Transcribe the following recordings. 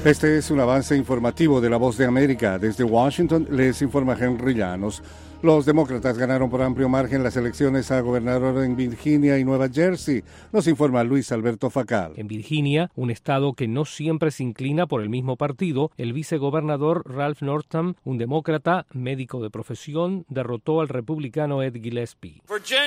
Este es un avance informativo de La Voz de América. Desde Washington les informa Henry Llanos. Los demócratas ganaron por amplio margen las elecciones a gobernador en Virginia y Nueva Jersey, nos informa Luis Alberto Facal. En Virginia, un estado que no siempre se inclina por el mismo partido, el vicegobernador Ralph Northam, un demócrata, médico de profesión, derrotó al republicano Ed Gillespie.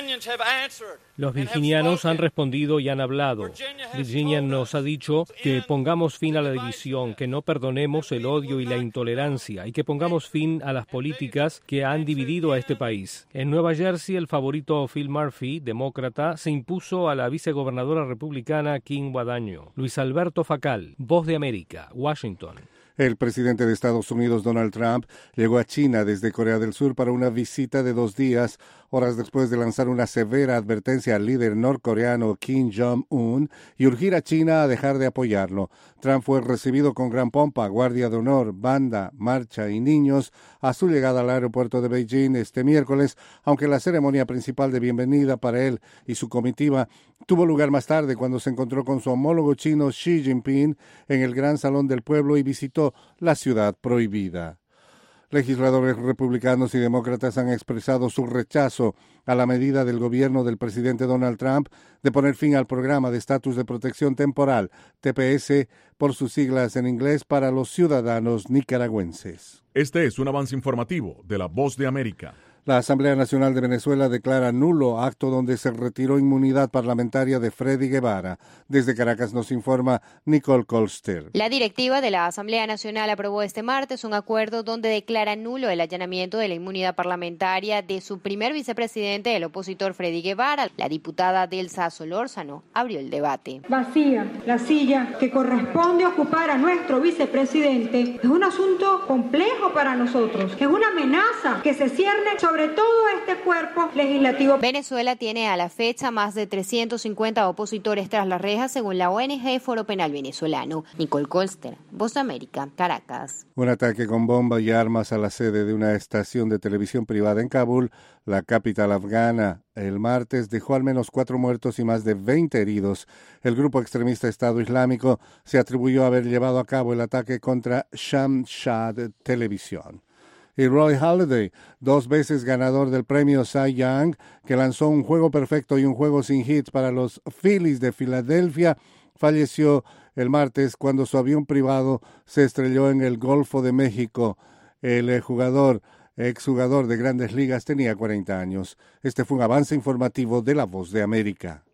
Los virginianos han respondido y han hablado. Virginia nos ha dicho que pongamos fin a la división, que no perdonemos el odio y la intolerancia y que pongamos fin a las políticas que han dividido a este país. En Nueva Jersey, el favorito Phil Murphy, demócrata, se impuso a la vicegobernadora republicana Kim Guadagno. Luis Alberto Facal, Voz de América, Washington. El presidente de Estados Unidos, Donald Trump, llegó a China desde Corea del Sur para una visita de 2 días, horas después de lanzar una severa advertencia al líder norcoreano Kim Jong-un y urgir a China a dejar de apoyarlo. Trump fue recibido con gran pompa, guardia de honor, banda, marcha y niños a su llegada al aeropuerto de Beijing este miércoles, aunque la ceremonia principal de bienvenida para él y su comitiva tuvo lugar más tarde cuando se encontró con su homólogo chino Xi Jinping en el Gran Salón del Pueblo y visitó la ciudad prohibida. Legisladores republicanos y demócratas han expresado su rechazo a la medida del gobierno del presidente Donald Trump de poner fin al programa de estatus de protección temporal, TPS, por sus siglas en inglés, para los ciudadanos nicaragüenses. Este es un avance informativo de La Voz de América. La Asamblea Nacional de Venezuela declara nulo acto donde se retiró inmunidad parlamentaria de Freddy Guevara. Desde Caracas nos informa Nicole Colster. La directiva de la Asamblea Nacional aprobó este martes un acuerdo donde declara nulo el allanamiento de la inmunidad parlamentaria de su primer vicepresidente, el opositor Freddy Guevara. La diputada Delsa Solórzano abrió el debate. Vacía la silla que corresponde ocupar a nuestro vicepresidente es un asunto complejo para nosotros, es una amenaza que se cierne sobre todo este cuerpo legislativo. Venezuela tiene a la fecha más de 350 opositores tras las rejas, según la ONG Foro Penal Venezolano. Nicole Colster, Voz de América, Caracas. Un ataque con bomba y armas a la sede de una estación de televisión privada en Kabul, la capital afgana, el martes dejó al menos 4 muertos y más de 20 heridos. El grupo extremista Estado Islámico se atribuyó a haber llevado a cabo el ataque contra Shamshad Televisión. Y Roy Halladay, 2 veces ganador del premio Cy Young, que lanzó un juego perfecto y un juego sin hits para los Phillies de Filadelfia, falleció el martes cuando su avión privado se estrelló en el Golfo de México. El exjugador de Grandes Ligas, tenía 40 años. Este fue un avance informativo de La Voz de América.